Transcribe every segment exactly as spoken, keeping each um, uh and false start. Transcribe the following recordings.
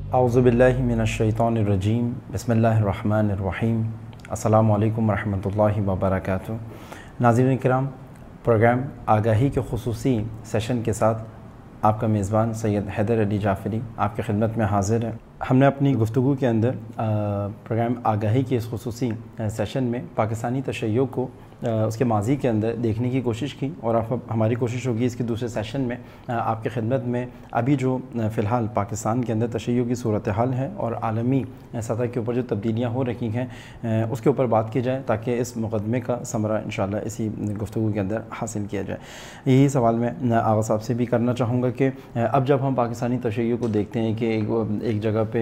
اعوذ باللہ من الشیطان الرجیم، بسم اللہ الرحمن الرحیم، السلام علیکم ورحمۃ اللہ وبرکاتہ۔ ناظرین کرام، پروگرام آگاہی کے خصوصی سیشن کے ساتھ آپ کا میزبان سید حیدر علی جعفری آپ کی خدمت میں حاضر ہے۔ ہم نے اپنی گفتگو کے اندر پروگرام آگاہی کے اس خصوصی سیشن میں پاکستانی تشیع کو اس کے ماضی کے اندر دیکھنے کی کوشش کی، اور اب ہماری کوشش ہوگی اس کے دوسرے سیشن میں آپ کی خدمت میں ابھی جو فی الحال پاکستان کے اندر تشیع کی صورتحال ہے اور عالمی سطح کے اوپر جو تبدیلیاں ہو رہی ہیں اس کے اوپر بات کی جائے، تاکہ اس مقدمے کا ثمرہ انشاءاللہ اسی گفتگو کے اندر حاصل کیا جائے۔ یہی سوال میں آغا صاحب سے بھی کرنا چاہوں گا کہ اب جب ہم پاکستانی تشیع کو دیکھتے ہیں کہ ایک جگہ پہ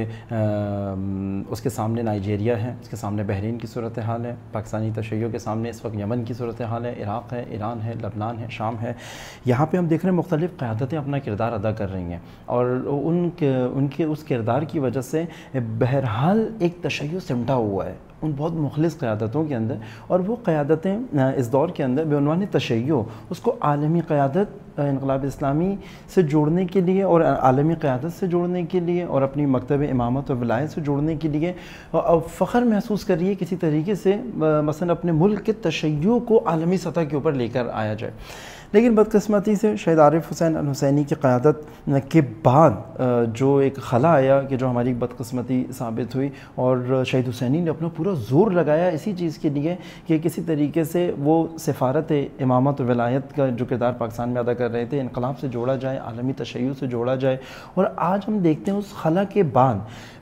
اس کے سامنے نائجیریا ہے، اس کے سامنے بحرین کی صورتحال ہے، پاکستانی تشیع کے سامنے اس وقت یمن کی صورتحال ہے، عراق ہے، ایران ہے، لبنان ہے، شام ہے، یہاں پہ ہم دیکھ رہے ہیں مختلف قیادتیں اپنا کردار ادا کر رہی ہیں، اور ان کے ان کے اس کردار کی وجہ سے بہرحال ایک تشیع سمٹا ہوا ہے ان بہت مخلص قیادتوں کے اندر، اور وہ قیادتیں اس دور کے اندر بعنوان تشیع اس کو عالمی قیادت انقلاب اسلامی سے جوڑنے کے لیے اور عالمی قیادت سے جوڑنے کے لیے اور اپنی مکتب امامت اور ولایت سے جوڑنے کے لیے فخر محسوس کر رہی ہے کسی طریقے سے مثلا اپنے ملک کے تشیع کو عالمی سطح کے اوپر لے کر آیا جائے۔ لیکن بدقسمتی سے شہید عارف حسین الحسینی کی قیادت کے بعد جو ایک خلا آیا کہ جو ہماری بدقسمتی ثابت ہوئی، اور شہید حسینی نے اپنا پورا زور لگایا اسی چیز کے لیے کہ کسی طریقے سے وہ سفارت امامت و ولایت کا جو کردار پاکستان میں ادا کر رہے تھے انقلاب سے جوڑا جائے، عالمی تشیع سے جوڑا جائے۔ اور آج ہم دیکھتے ہیں اس خلا کے بعد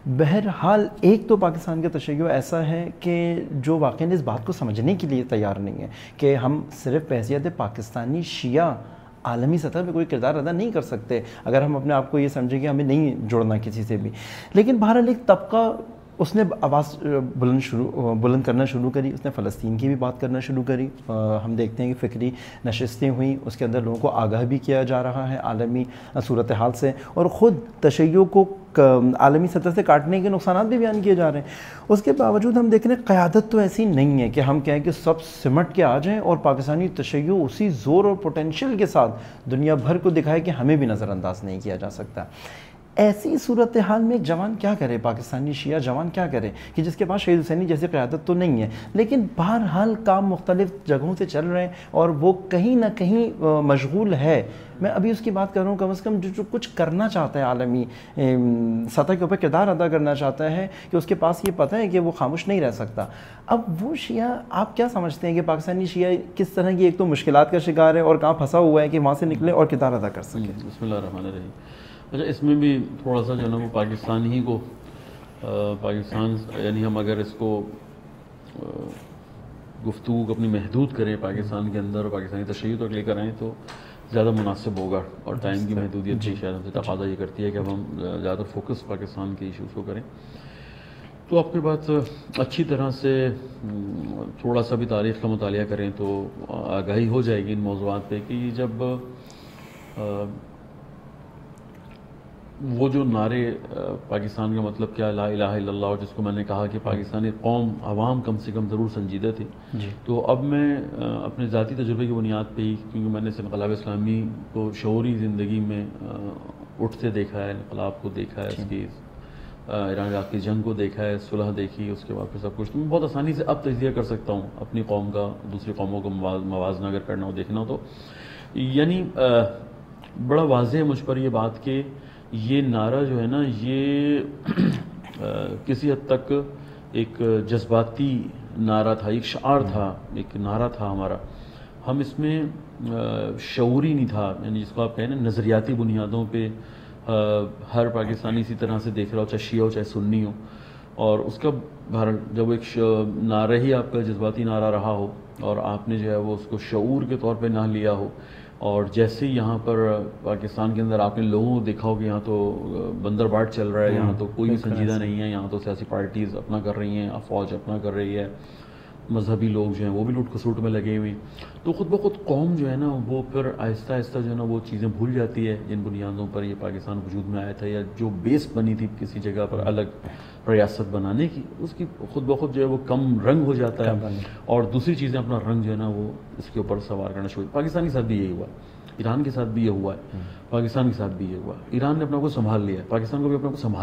بہرحال ایک تو پاکستان کا تشیع ایسا ہے کہ جو واقعی اس بات کو سمجھنے کے لیے تیار نہیں ہے کہ ہم صرف بحیثیت پاکستانی شیعہ عالمی سطح پہ کوئی کردار ادا نہیں کر سکتے اگر ہم اپنے آپ کو یہ سمجھیں کہ ہمیں نہیں جوڑنا کسی سے بھی۔ لیکن بہرحال ایک طبقہ اس نے آواز بلند شروع بلند کرنا شروع کری، اس نے فلسطین کی بھی بات کرنا شروع کری۔ ہم دیکھتے ہیں کہ فکری نشستیں ہوئیں، اس کے اندر لوگوں کو آگاہ بھی کیا جا رہا ہے عالمی صورتحال سے، اور خود تشیع کو عالمی سطح سے کاٹنے کے نقصانات بھی بیان کیے جا رہے ہیں۔ اس کے باوجود ہم دیکھ رہے ہیں قیادت تو ایسی نہیں ہے کہ ہم کہیں کہ سب سمٹ کے آ جائیں اور پاکستانی تشیع اسی زور اور پوٹینشیل کے ساتھ دنیا بھر کو دکھائے کہ ہمیں بھی نظر انداز نہیں کیا جا سکتا۔ ایسی صورتحال میں ایک جوان کیا کرے، پاکستانی شیعہ جوان کیا کرے کہ جس کے پاس شہید حسینی جیسی قیادت تو نہیں ہے، لیکن بہرحال کام مختلف جگہوں سے چل رہے ہیں اور وہ کہیں نہ کہیں مشغول ہے۔ میں ابھی اس کی بات کر رہا ہوں، کم از کم جو جو کچھ کرنا چاہتا ہے عالمی سطح کے اوپر کردار ادا کرنا چاہتا ہے کہ اس کے پاس یہ پتہ ہے کہ وہ خاموش نہیں رہ سکتا۔ اب وہ شیعہ آپ کیا سمجھتے ہیں کہ پاکستانی شیعہ کس طرح کی ایک تو مشکلات کا شکار ہے اور کہاں پھنسا ہوا ہے کہ وہاں سے نکلے اور کردار ادا کر سکے؟ بسم اللہ الرحمن الرحیم۔ اچھا، اس میں بھی تھوڑا سا جو ہے نا وہ پاکستان ہی کو پاکستان یعنی ہم اگر اس کو گفتگو کو اپنی محدود کریں پاکستان کے اندر اور پاکستانی تشیع تک لے کر آئیں تو زیادہ مناسب ہوگا، اور ٹائم کی محدودیت بھی شاید ہم سے تقاضا یہ کرتی ہے کہ اب ہم زیادہ فوکس پاکستان کے ایشوز کو کریں۔ تو آپ کے بات اچھی طرح سے تھوڑا سا بھی تاریخ کا مطالعہ کریں تو آگاہی ہو جائے گی ان موضوعات پہ کہ جب وہ جو نعرے پاکستان کا مطلب کیا لا الہ الا اللہ، اور جس کو میں نے کہا کہ پاکستانی قوم عوام کم سے کم ضرور سنجیدہ تھی، تو اب میں اپنے ذاتی تجربے کی بنیاد پہ ہی، کیونکہ میں نے اس انقلاب اسلامی کو شعوری زندگی میں اٹھتے دیکھا ہے، انقلاب کو دیکھا ہے، اس کی ایران عراق کی جنگ کو دیکھا ہے، صلح دیکھی، اس کے بعد پھر سب کچھ، تو میں بہت آسانی سے اب تجزیہ کر سکتا ہوں اپنی قوم کا دوسری قوموں کو موازنہ اگر کرنا ہو، دیکھنا ہو تو یعنی بڑا واضح ہے مجھ پر یہ بات کہ یہ نعرہ جو ہے نا یہ کسی حد تک ایک جذباتی نعرہ تھا، ایک شعار تھا، ایک نعرہ تھا ہمارا۔ ہم اس میں شعوری نہیں تھا، یعنی جس کو آپ کہیں نا نظریاتی بنیادوں پہ ہر پاکستانی اسی طرح سے دیکھ رہا ہو، چاہے شیعہ ہو چاہے سنی ہو، اور اس کا جب ایک نعرہ ہی آپ کا جذباتی نعرہ رہا ہو اور آپ نے جو ہے وہ اس کو شعور کے طور پہ نہ لیا ہو، اور جیسے یہاں پر پاکستان کے اندر آپ نے لوگوں کو دیکھا ہو کہ یہاں تو بندر باٹ چل رہا ہے، یہاں تو کوئی بھی سنجیدہ نہیں ہے، یہاں تو سیاسی پارٹیز اپنا کر رہی ہیں، فوج اپنا کر رہی ہے، مذہبی لوگ جو ہیں وہ بھی لوٹ کھسوٹ میں لگے ہوئے، تو خود بخود قوم جو ہے نا وہ پھر آہستہ آہستہ جو ہے نا وہ چیزیں بھول جاتی ہے جن بنیادوں پر یہ پاکستان وجود میں آیا تھا، یا جو بیس بنی تھی کسی جگہ پر الگ ریاست بنانے کی، اس کی خود بخود جو ہے وہ کم رنگ ہو جاتا ہے، اور دوسری چیزیں اپنا رنگ جو ہے نا وہ اس کے اوپر سوار کرنا شروع۔ پاکستان کے ساتھ بھی یہی ہوا، ایران کے ساتھ بھی یہ ہوا ہے، پاکستان کے ساتھ بھی یہ ہوا۔ ایران نے اپنا کو سنبھال لیا ہے، پاکستان کو بھی اپنا کو سنبھالنا ہے،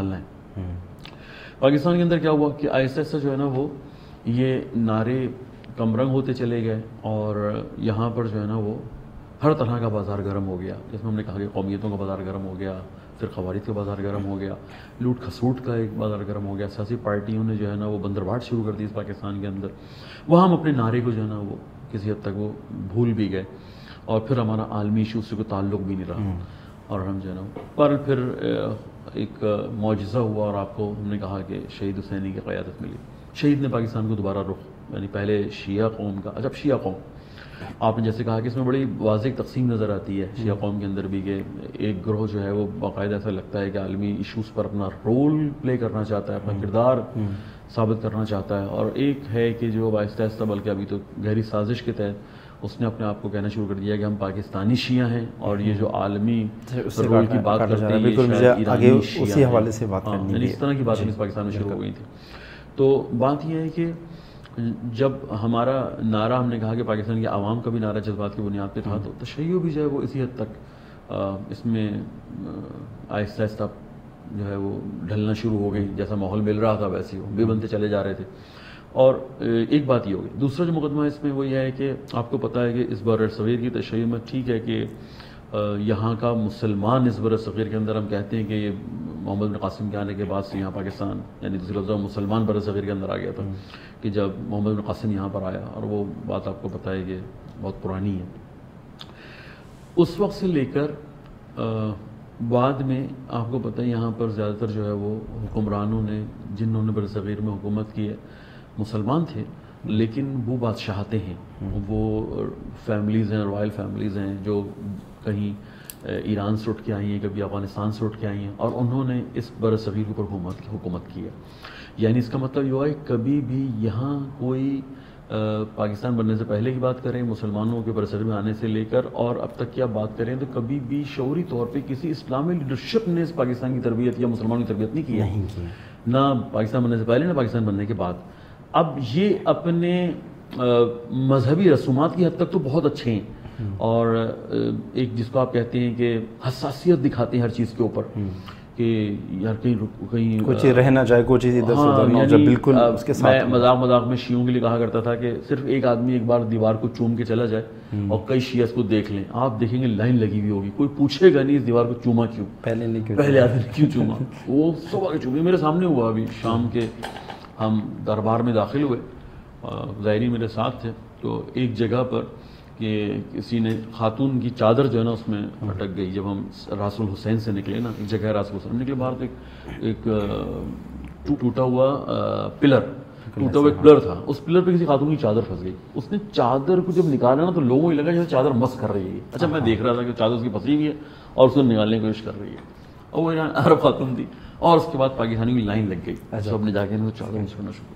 پاکستان کے اندر کیا ہوا کہ آہستہ آہستہ جو ہے نا وہ یہ نعرے کم رنگ ہوتے چلے گئے اور یہاں پر جو ہے نا وہ ہر طرح کا بازار گرم ہو گیا. جس میں ہم نے کہا کہ قومیتوں کا بازار گرم ہو گیا, پھر خوارج کا بازار گرم ہو گیا, لوٹ کھسوٹ کا ایک بازار گرم ہو گیا, سیاسی پارٹیوں نے جو ہے نا وہ بندرباٹ شروع کر دی اس پاکستان کے اندر. وہاں ہم اپنے نعرے کو جو ہے نا وہ کسی حد تک وہ بھول بھی گئے اور پھر ہمارا عالمی ایشو سے کوئی تعلق بھی نہیں رہا اور ہم جو ہے نا پر پھر ایک معجزہ ہوا اور آپ کو ہم نے کہا کہ شہید حسینی کی قیادت ملی. شہید نے پاکستان کو دوبارہ رخ, یعنی پہلے شیعہ قوم کا, اچھا شیعہ قوم آپ نے جیسے کہا کہ اس میں بڑی واضح تقسیم نظر آتی ہے شیعہ قوم کے اندر بھی, کہ ایک گروہ جو ہے وہ باقاعدہ ایسا لگتا ہے کہ عالمی ایشوز پر اپنا رول پلے کرنا چاہتا ہے, اپنا کردار ثابت کرنا چاہتا ہے, اور ایک ہے کہ جو آہستہ آہستہ بلکہ ابھی تو گہری سازش کے تحت اس نے اپنے آپ کو کہنا شروع کر دیا کہ ہم پاکستانی شیعہ ہیں اور یہ جو عالمی رول کی بات کرتے ہیں اسی حوالے سے بات کرنی ہے, اس طرح کی باتیں اس پاکستان میں شروع ہو گئی تھی. تو بات یہ ہے کہ جب ہمارا نعرہ ہم نے کہا کہ پاکستان کے عوام کا بھی نعرہ جذبات کی بنیاد پہ تھا, تو تشیع بھی جو ہے وہ اسی حد تک اس میں آہستہ آہستہ جو ہے وہ ڈھلنا شروع ہو گئی. جیسا ماحول مل رہا تھا ویسے وہ بھی بنتے چلے جا رہے تھے. اور ایک بات یہ ہوگی. دوسرا جو مقدمہ اس میں وہ یہ ہے کہ آپ کو پتہ ہے کہ اس بر صغیر کی تشیع میں ٹھیک ہے کہ یہاں کا مسلمان اس بر صغیر کے اندر ہم کہتے ہیں کہ یہ محمد بن قاسم کے آنے کے بعد سے یہاں پاکستان یعنی دوسرے لفظوں میں مسلمان بر صغیر کے اندر آ گیا تھا, کہ جب محمد بن قاسم یہاں پر آیا, اور وہ بات آپ کو پتہ ہے کہ بہت پرانی ہے. اس وقت سے لے کر بعد میں آپ کو پتہ ہے یہاں پر زیادہ تر جو ہے وہ حکمرانوں نے جنہوں نے بر صغیر میں حکومت کی ہے مسلمان تھے, لیکن وہ بادشاہتے ہیں, وہ فیملیز ہیں, رائل فیملیز ہیں جو کہیں ایران سے اٹھ کے آئی ہیں, کبھی افغانستان سے اٹھ کے آئی ہیں, اور انہوں نے اس بر صغیر کے اوپر حکومت حکومت کی ہے. یعنی اس کا مطلب یہ ہوا ہے کبھی بھی یہاں کوئی پاکستان بننے سے پہلے کی بات کریں, مسلمانوں کے بر صغیر میں آنے سے لے کر اور اب تک کی آپ بات کریں, تو کبھی بھی شعوری طور پہ کسی اسلامی لیڈرشپ نے اس پاکستان کی تربیت یا مسلمانوں کی تربیت نہیں کی ہے, نہ پاکستان بننے سے پہلے نہ پاکستان بننے کے بعد. اب یہ اپنے مذہبی رسومات کی حد تک تو بہت اچھے ہیں, اور ایک جس کو آپ کہتے ہیں کہ حساسیت دکھاتے ہیں ہر چیز کے اوپر, کہ یار کہیں کہیں کوئی چیز رہ نہ جائے, کوئی چیز ادھر سے ادھر نہ ہو جائے, بالکل اس کے ساتھ. میں مذاق مذاق میں شیعوں کے لیے کہا کرتا تھا کہ صرف ایک آدمی ایک بار دیوار کو چوم کے چلا جائے اور کئی شیعہ اس کو دیکھ لیں, آپ دیکھیں گے لائن لگی ہوئی ہوگی, کوئی پوچھے گا نہیں اس دیوار کو چوما کیوں, پہلے نہیں کیوں, پہلے آدمی نے کیوں چوما. وہ صبح کے چومے میرے سامنے ہوا ابھی شام کے, ہم دربار میں داخل ہوئے, زائرین میرے ساتھ تھے, تو ایک جگہ پر کہ کسی نے خاتون کی چادر جو ہے نا اس میں اٹک گئی. جب ہم راس الحسین سے نکلے نا, ایک جگہ راس الحسین نکلے باہر, تو ایک ٹوٹا ہوا پلر ٹوٹا ہوا ایک پلر تھا, اس پلر پہ کسی خاتون کی چادر پھنس گئی. اس نے چادر کو جب نکالا نا تو لوگوں کو لگا جیسے چادر مس کر رہی ہے. اچھا میں دیکھ رہا تھا کہ چادر اس کی پھنسی ہوئی ہے اور اس کو نکالنے کی کوشش کر رہی ہے, اور وہ عرب خاتون تھی, اور اس کے بعد پاکستانی کی لائن لگ گئی. سب نے جا کے چادر مس کرنا شروع.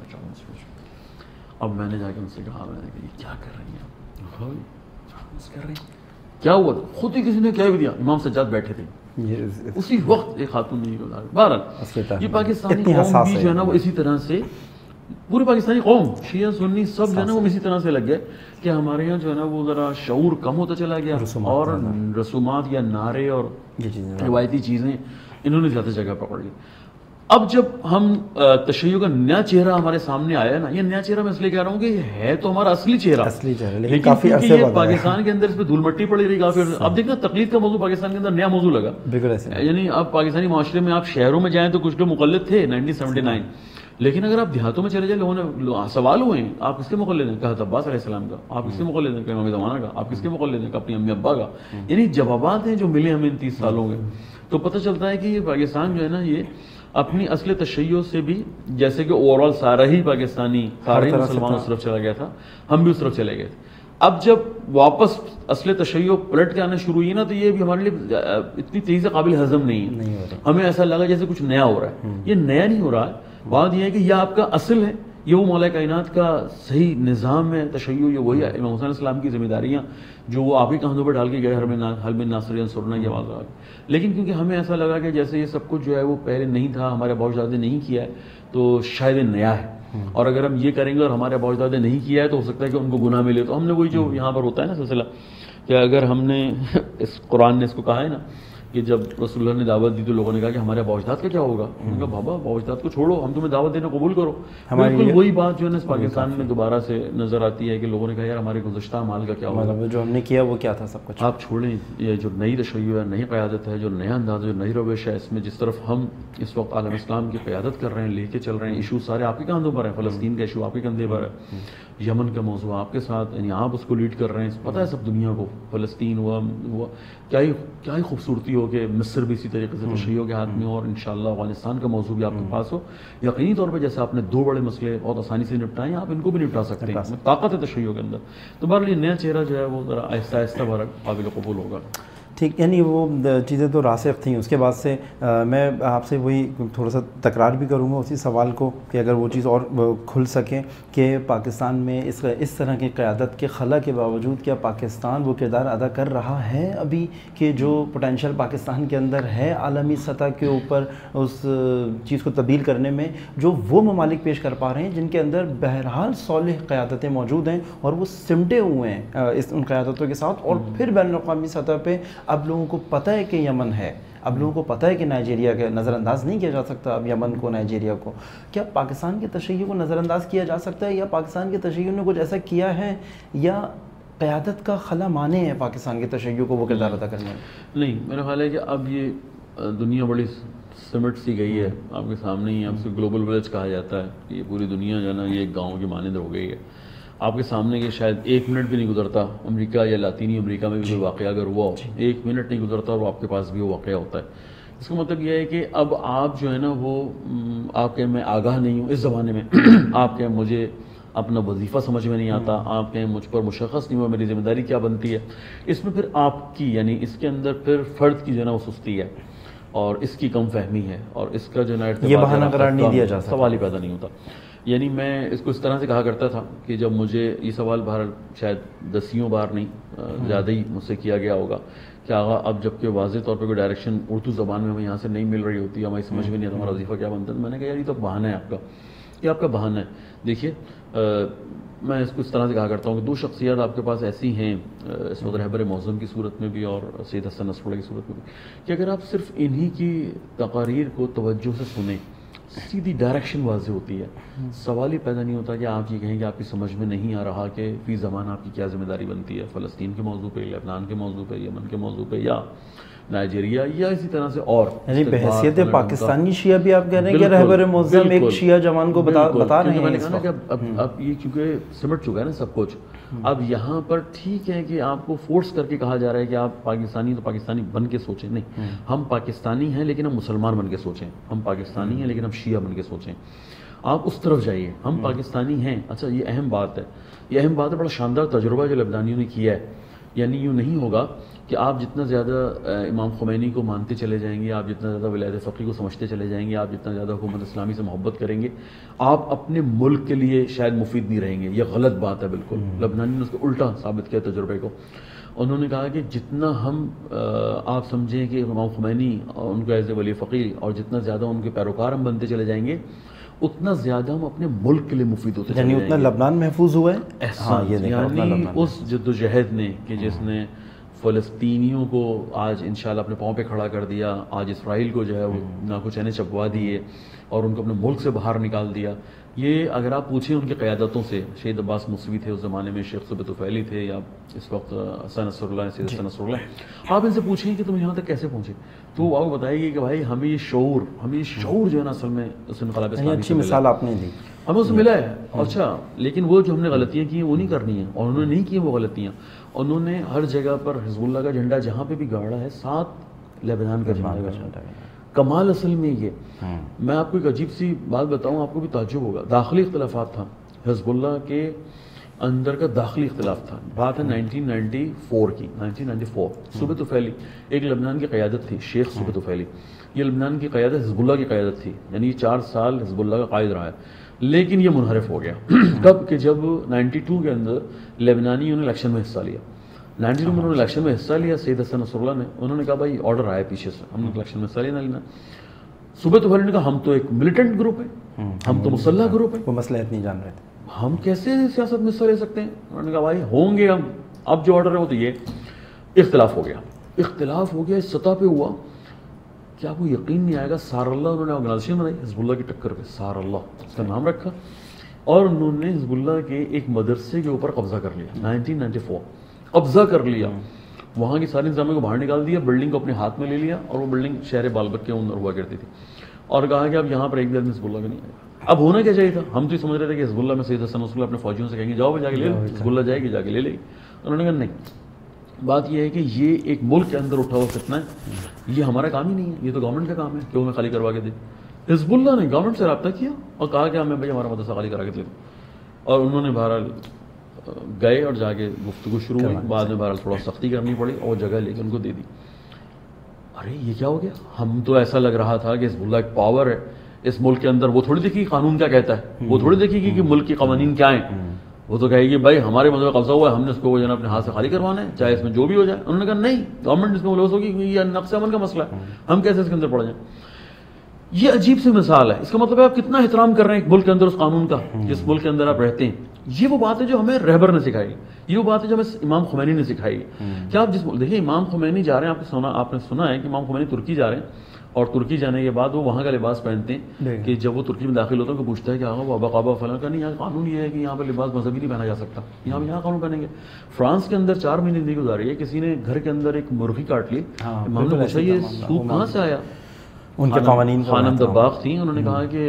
اب میں نے جا کے ان سے کہا, میں نے کہا یہ کیا کر رہی ہیں کر رہے ہیں کیا ہوا؟ خود ہی کسی نے کہہ بھی دیا, امام سجاد بیٹھے تھے اسی وقت ایک خاتون نے. بہرحال یہ پاکستانی قوم بھی جو ہے نا وہ اسی طرح سے, پورے پاکستانی قوم شیعہ سنی سب جو ہے نا وہ اسی طرح سے لگ گئے کہ ہمارے یہاں جو ہے نا وہ ذرا شعور کم ہوتا چلا گیا, اور رسومات یا نعرے اور روایتی چیزیں انہوں نے زیادہ جگہ پکڑ لی. اب جب ہم تشیع کا نیا چہرہ ہمارے سامنے آیا نا, یہ نیا چہرہ میں اس لیے کہہ رہا ہوں کہ یہ ہے تو ہمارا اصلی چہرہ, اصلی چہرہ, لیکن کافی عرصے بعد پاکستان کے اندر اس پہ دھول مٹی پڑی رہی کافی. اب دیکھنا تقلید کا موضوع پاکستان کے اندر نیا موضوع لگا, یعنی اب پاکستانی معاشرے میں آپ شہروں میں جائیں تو کچھ لوگ مقلد تھے نائنٹین سیونٹی نائن, لیکن اگر آپ دیہاتوں میں چلے جائیں لوگوں نے سوال ہوئے ہیں آپ کس کے مقلد ہیں, کہا عباس علیہ السلام کا. آپ کس کے مقلد ہیں, کہ امام زمانہ کا. آپ کس کے مقلد ہیں, کہ اپنی امی ابا کا. یعنی جوابات ہیں جو ملے ہمیں ان تیس سالوں میں, تو پتہ چلتا ہے کہ یہ پاکستان جو ہے نا یہ اپنی اصل تشیع سے بھی, جیسے کہ اوور آل سارا ہی پاکستانی سارے مسلمان اس طرف چلا گیا تھا, ہم بھی اس طرف چلے گئے تھے. اب جب واپس اصل تشیع پلٹ کے آنا شروع ہوئی نا, تو یہ بھی ہمارے لیے اتنی تیزی سے قابل ہضم نہیں ہے. ہمیں ایسا لگا جیسے کچھ نیا ہو رہا ہے. یہ نیا نہیں ہو رہا ہے. بات یہ ہے کہ یہ آپ کا اصل ہے, یہ وہ مولا کائنات کا صحیح نظام ہے تشیع, یہ وہی ہے امام حسین علیہ السلام کی ذمہ داریاں جو وہ آپ ہی کندھوں پہ ڈال کے گئے, حل من ناصر ینصرنا کی آواز آ گئی. لیکن کیونکہ ہمیں ایسا لگا کہ جیسے یہ سب کچھ جو ہے وہ پہلے نہیں تھا, ہمارے باوجدادے نہیں کیا ہے, تو شاید یہ نیا ہے, اور اگر ہم یہ کریں گے اور ہمارے باوجدادے نہیں کیا ہے تو ہو سکتا ہے کہ ان کو گناہ ملے. تو ہم نے وہی جو یہاں پر ہوتا ہے نا سلسلہ, کہ اگر ہم نے اس قرآن نے اس کو کہا ہے نا کہ جب رسول اللہ نے دعوت دی تو لوگوں نے کہا کہ ہمارے باوجداد کا کیا ہوگا؟ انہوں نے کہا بابا باوجداد کو چھوڑو، ہم تمہیں دعوت دینا قبول کرو. بالکل وہی بات جو ہے نا پاکستان میں دوبارہ سے نظر آتی ہے کہ لوگوں نے کہا یار ہمارے گزشتہ اعمال کا کیا ہوگا، جو ہم نے کیا وہ کیا تھا سب کچھ آپ چھوڑیں. یہ جو نئی تشیع ہے، نئی قیادت ہے، جو نیا انداز ہے، جو نئی روش ہے، اس میں جس طرف ہم اس وقت عالم اسلام کی قیادت کر رہے ہیں، لے کے چل رہے ہیں، ایشو سارے آپ کے کندھوں پر ہیں. فلسطین کا ایشو آپ کے کندھے پر ہے، یمن کا موضوع آپ کے ساتھ، یعنی آپ اس کو لیڈ کر رہے ہیں. پتہ ہے سب دنیا کو فلسطین ہوا ہوا کیا ہی کیا ہی خوبصورتی ہو کہ مصر بھی اسی طریقے سے تشیع کے ہاتھ میں ہو، اور انشاءاللہ افغانستان کا موضوع بھی آپ کے پاس ہو. یقینی طور پہ جیسے آپ نے دو بڑے مسئلے بہت آسانی سے نپٹائے ہیں، آپ ان کو بھی نپٹا سکتے ہیں. طاقت ہے تشیع کے اندر. تو بہرحال یہ نیا چہرہ جو ہے وہ ذرا آہستہ آہستہ بھر قابل قبول ہوگا. ٹھیک، یعنی وہ چیزیں تو راسخ تھیں. اس کے بعد سے میں آپ سے وہی تھوڑا سا تکرار بھی کروں گا اسی سوال کو کہ اگر وہ چیز اور کھل سکے کہ پاکستان میں اس اس طرح کی قیادت کے خلا کے باوجود کیا پاکستان وہ کردار ادا کر رہا ہے ابھی کہ جو پوٹینشیل پاکستان کے اندر ہے عالمی سطح کے اوپر اس چیز کو تبدیل کرنے میں، جو وہ ممالک پیش کر پا رہے ہیں جن کے اندر بہرحال صالح قیادتیں موجود ہیں اور وہ سمٹے ہوئے ہیں اس ان قیادتوں کے ساتھ. اور پھر بین الاقوامی سطح پہ اب لوگوں کو پتہ ہے کہ یمن ہے، اب لوگوں کو پتہ ہے کہ نائجیریا کا نظر انداز نہیں کیا جا سکتا اب یمن کو، نائجیریا کو. کیا پاکستان کے تشیع کو نظر انداز کیا جا سکتا ہے، یا پاکستان کے تشیع نے کچھ ایسا کیا ہے، یا قیادت کا خلا مانے ہیں پاکستان کے تشیع کو وہ کردار ادا کرنے میں؟ نہیں، میرا خیال ہے کہ اب یہ دنیا بڑی سمٹ سی گئی ہے آپ کے سامنے ہی. اب سے گلوبل ولیج کہا جاتا ہے، یہ پوری دنیا جو ہے نا یہ ایک گاؤں کی مانند ہو گئی ہے آپ کے سامنے. کہ شاید ایک منٹ بھی نہیں گزرتا امریکہ یا لاطینی امریکہ میں بھی کوئی واقعہ اگر ہوا ہو، ایک منٹ نہیں گزرتا اور وہ آپ کے پاس بھی وہ واقعہ ہوتا ہے. اس کا مطلب یہ ہے کہ اب آپ جو ہے نا وہ آپ کے میں آگاہ نہیں ہوں اس زمانے میں، آپ کے مجھے اپنا وظیفہ سمجھ میں نہیں آتا، آپ کہیں مجھ پر مشخص نہیں ہوا میری ذمہ داری کیا بنتی ہے. اس میں پھر آپ کی یعنی اس کے اندر پھر فرد کی جو ہے نا وہ سستی ہے اور اس کی کم فہمی ہے اور اس کا جو ہے یہ بہانہ قرار نہیں دیا جا سکتا، سوال ہی پیدا نہیں ہوتا. یعنی میں اس کو اس طرح سے کہا کرتا تھا کہ جب مجھے یہ سوال بہر شاید دسیوں بار نہیں زیادہ ہی مجھ سے کیا گیا ہوگا کہ آغا اب جب کہ واضح طور پہ کوئی ڈائریکشن اردو زبان میں ہمیں یہاں سے نہیں مل رہی ہوتی ہے، ہمیں سمجھ میں نہیں آتا ہمارا وظیفہ کیا بنتا ہے. میں نے کہا یار یہ تو بہانہ ہے آپ کا، یہ آپ کا بہانہ ہے. دیکھیے میں اس کو اس طرح سے کہا کرتا ہوں کہ دو شخصیات آپ کے پاس ایسی ہیں اس وقت رہبر معظم کی صورت میں بھی اور سید حسن نصر اللہ کی صورت میں بھی کہ اگر آپ صرف انہی کی تقاریر کو توجہ سے سنیں سیدھی ڈائریکشن واضح ہوتی ہے. سوال ہی پیدا نہیں ہوتا کہ آپ یہ کہیں کہ آپ کی سمجھ میں نہیں آ رہا کہ فی زمان آپ کی کیا ذمہ داری بنتی ہے فلسطین کے موضوع پہ، لبنان کے موضوع پہ، یمن کے موضوع پہ، یا نائجیریا یا اسی طرح سے. اور یعنی بحیثیت پاکستانی شیعہ بھی آپ کہہ رہے ہیں کہ رہبر معظم ایک شیعہ جوان کو بتا بتا رہے ہیں اس وقت. اب اب یہ کیونکہ سمٹ چکا ہے نا سب کچھ، اب یہاں پر ٹھیک ہے کہ آپ کو فورس کر کے کہا جا رہا ہے کہ آپ پاکستانی تو پاکستانی بن کے سوچیں. نہیں، ہم پاکستانی ہیں لیکن ہم مسلمان بن کے سوچیں. ہم پاکستانی ہیں لیکن ہم شیعہ بن کے سوچیں. آپ اس طرف جائیے. ہم پاکستانی ہیں، اچھا یہ اہم بات ہے، یہ اہم بات ہے. بڑا شاندار تجربہ جو لبنانیوں نے کیا ہے. یعنی یوں نہیں ہوگا کہ آپ جتنا زیادہ امام خمینی کو مانتے چلے جائیں گے، آپ جتنا زیادہ ولایت فقی کو سمجھتے چلے جائیں گے، آپ جتنا زیادہ حکومت اسلامی سے محبت کریں گے، آپ اپنے ملک کے لیے شاید مفید نہیں رہیں گے. یہ غلط بات ہے بالکل. لبنانی نے اس کو الٹا ثابت کیا تجربے کو. انہوں نے کہا کہ جتنا ہم آپ سمجھیں کہ امام خمینی اور ان کو ایز اے ولی فقی اور جتنا زیادہ ان کے پیروکار ہم بنتے چلے جائیں گے اتنا زیادہ ہم اپنے ملک کے لیے مفید ہوتے چلے جائیں گے. یعنی اتنا لبنان محفوظ ہوا ہے. ہاں یعنی اس جدوجہد نے کہ جس نے فلسطینیوں کو آج انشاءاللہ اپنے پاؤں پہ کھڑا کر دیا، آج اسرائیل کو جو ہے وہ نہ کچھ چینے چپوا دیے اور ان کو اپنے ملک سے باہر نکال دیا. یہ اگر آپ پوچھیں ان کی قیادتوں سے، شہید عباس موسوی تھے اس زمانے میں، شیخ صبح طفیلی تھے، یا اس وقت حسن نصر اللہ سید حسن نصر اللہ، آپ ان سے پوچھیں کہ تم یہاں تک کیسے پہنچے تو وہ آپ بتائے گی کہ بھائی ہمیں یہ شعور ہمیں یہ شعور جو ہے نا اصل میں اس انقلاب اسلامی اچھی مثال آپ نے دی، ہمیں اس سے ملا ہے. اچھا لیکن وہ جو ہم نے غلطیاں کی ہیں وہ نہیں کرنی ہیں، اور انہوں نے نہیں کی وہ غلطیاں. انہوں نے ہر جگہ پر حزب اللہ کا جھنڈا جہاں پہ بھی گاڑا ہے ساتھ لیبنان کا جھنڈا. کمال اصل میں یہ، میں آپ کو ایک عجیب سی بات بتاؤں، آپ کو بھی تعجب ہوگا. داخلی اختلافات تھا حزب اللہ کے اندر کا، داخلی اختلاف تھا. بات ہے نائنٹین نائنٹی فور کی، نائنٹین نائنٹی فور. صبح طفیلی ایک لبنان کی قیادت تھی، شیخ صبح طفیلی. یہ لبنان کی قیادت حزب اللہ کی قیادت تھی، یعنی یہ چار سال حزب اللہ کا قائد رہا ہے. لیکن یہ منحرف ہو گیا کب کہ جب نائنٹی ٹو کے اندر لیبنانیوں نے الیکشن میں حصہ لیا. نائنٹی ٹو میں انہوں نے الیکشن میں حصہ لیا، سید حسن نصر اللہ نے. انہوں نے کہا بھائی آرڈر آیا پیچھے سے، ہم نے الیکشن میں حصہ لینا لینا. صبح طفیلی نے کہا ہم تو ایک ملیٹنٹ گروپ ہے، ہم تو مسلح گروپ ہے، وہ مصلحت نہیں جان رہے تھے، ہم کیسے سیاست میں حصہ لے سکتے ہیں. انہوں نے کہا بھائی ہوں گے ہم، اب جو آرڈر ہے وہ تو یہ. اختلاف ہو گیا. اختلاف ہو گیا اس سطح پہ ہوا کہ آپ کو یقین نہیں آئے گا. سار اللہ انہوں نے آرگنائزیشن بنائی حزب اللہ کی ٹکر پہ, سار اللہ اس کا نام رکھا, اور انہوں نے حزب اللہ کے ایک مدرسے کے اوپر قبضہ کر لیا. نائنٹین نائنٹی فور قبضہ کر لیا, وہاں کی ساری انتظامیہ کو باہر نکال دیا, بلڈنگ کو اپنے ہاتھ میں لے لیا, اور وہ بلڈنگ شہر بالبک کے اندر ہوا کرتی تھی, اور کہا کہ اب یہاں پر ایک بھی آدمی حزب اللہ کا نہیں آئے گا. اب ہونا کیا چاہیے تھا, ہم تو یہ سمجھ رہے تھے کہ حزب اللہ میں سید حسن نصراللہ اپنے فوجیوں سے کہیں گے جاؤ جا کے لے لو, حزب اللہ جائے گی جا کے لے لے گی. انہوں نے کہا نہیں, بات یہ ہے کہ یہ ایک ملک کے اندر اٹھا ہوا فتنہ ہے, یہ ہمارا کام ہی نہیں ہے, یہ تو گورنمنٹ کا کام ہے کہ وہ ہمیں خالی کروا کے دے. حزب اللہ نے گورنمنٹ سے رابطہ کیا اور کہا کہ ہمیں بھائی ہمارا مدرسہ خالی کرا کے دے دو, اور انہوں نے بہرحال گئے اور جا کے گفتگو شروع ہوئی. بعد میں بہرحال تھوڑا سختی کرنی پڑی اور جگہ لے کے ان کو دے دی. ارے یہ کیا ہو گیا, ہم تو ایسا لگ رہا تھا کہ حزب اللہ ایک پاور ہے اس ملک کے اندر, وہ تھوڑی دیکھے گی قانون کیا کہتا ہے, وہ تھوڑی دیکھے گی کہ ملک کے قوانین کیا ہیں, وہ تو کہے گی بھائی ہمارے مذہب قبضہ ہوا ہے, ہم نے اس کو جو ہے اپنے ہاتھ سے خالی کروانا ہے, چاہے اس میں جو بھی ہو جائے. انہوں نے کہا نہیں, گورنمنٹ اس میں ملوث ہوگی, یہ نقص عمل کا مسئلہ ہے, ہم کیسے اس کے اندر پڑ جائیں. یہ عجیب سی مثال ہے. اس کا مطلب ہے آپ کتنا احترام کر رہے ہیں ایک ملک کے اندر اس قانون کا جس ملک کے اندر آپ رہتے ہیں. یہ وہ بات ہے جو ہمیں رہبر نے سکھائی, یہ وہ بات ہے جو ہمیں امام خمینی نے سکھائی. کیا آپ جس دیکھیے امام خمینی جا رہے ہیں, آپ نے سنا آپ نے سنا ہے کہ امام خمینی ترکی جا رہے ہیں, اور ترکی جانے کے بعد وہ وہاں کا لباس پہنتے ہیں کہ جب وہ ترکی میں داخل ہوتا ہے تو پوچھتا ہے کہ آگا بابا قابا فلاں کا نہیں, یہاں قانون یہ ہے کہ یہاں پہ لباس مذہبی نہیں پہنا جا سکتا, یہاں یہاں قانون پہنیں گے. فرانس کے اندر چار مہینے زندگی گزاری ہے, کسی نے گھر کے اندر ایک مرغی کاٹ لی, امام نے پوچھا یہ سوپ کہاں سے آیا, ان کے قوانین خانم دباغ تھیں, انہوں نے کہا کہ